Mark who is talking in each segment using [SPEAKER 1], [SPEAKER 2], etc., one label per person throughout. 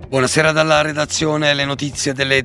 [SPEAKER 1] Buonasera dalla redazione, le notizie delle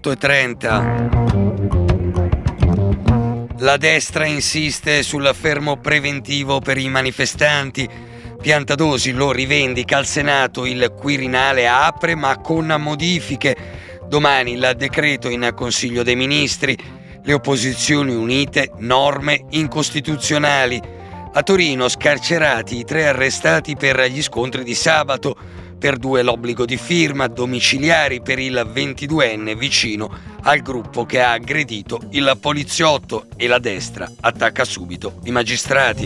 [SPEAKER 1] 18:30. La destra insiste sul fermo preventivo per i manifestanti. Piantadosi lo rivendica al Senato, il Quirinale apre ma con modifiche. Domani il decreto in Consiglio dei Ministri. Le opposizioni unite, norme incostituzionali. A Torino scarcerati i 3 arrestati per gli scontri di sabato. Per 2 l'obbligo di firma, domiciliari per il 22enne vicino al gruppo che ha aggredito il poliziotto, e la destra attacca subito i magistrati.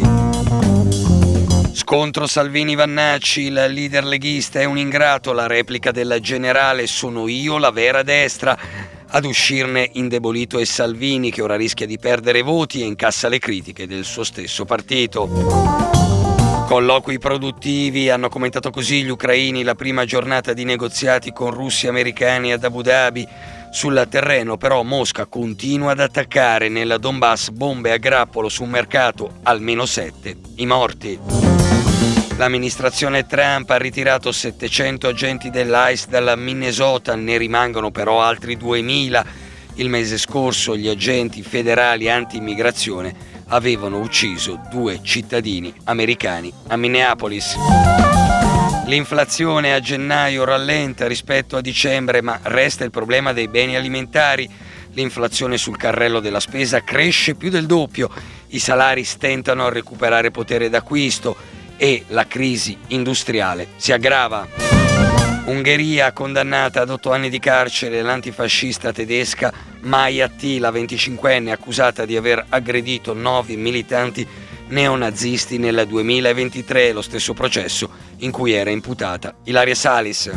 [SPEAKER 1] Scontro Salvini-Vannacci, il leader leghista è un ingrato, la replica del generale "sono io la vera destra". Ad uscirne indebolito è Salvini, che ora rischia di perdere voti e incassa le critiche del suo stesso partito. Colloqui produttivi, hanno commentato così gli ucraini la prima giornata di negoziati con russi e americani ad Abu Dhabi. Sul terreno però Mosca continua ad attaccare. Nel Donbass bombe a grappolo su un mercato, almeno 7 i morti. L'amministrazione Trump ha ritirato 700 agenti dell'ICE dal Minnesota, ne rimangono però altri 2000. Il mese scorso gli agenti federali anti-immigrazione avevano ucciso 2 cittadini americani a Minneapolis. L'inflazione a gennaio rallenta rispetto a dicembre, ma resta il problema dei beni alimentari. L'inflazione sul carrello della spesa cresce più del doppio, i salari stentano a recuperare potere d'acquisto e la crisi industriale si aggrava. Ungheria ha condannata ad 8 anni di carcere l'antifascista tedesca Maja T, la 25enne, accusata di aver aggredito 9 militanti neonazisti nel 2023, lo stesso processo in cui era imputata Ilaria Salis.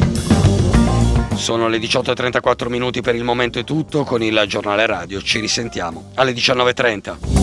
[SPEAKER 1] Sono le 18:34 minuti, per il momento è tutto. Con il giornale radio ci risentiamo alle 19:30.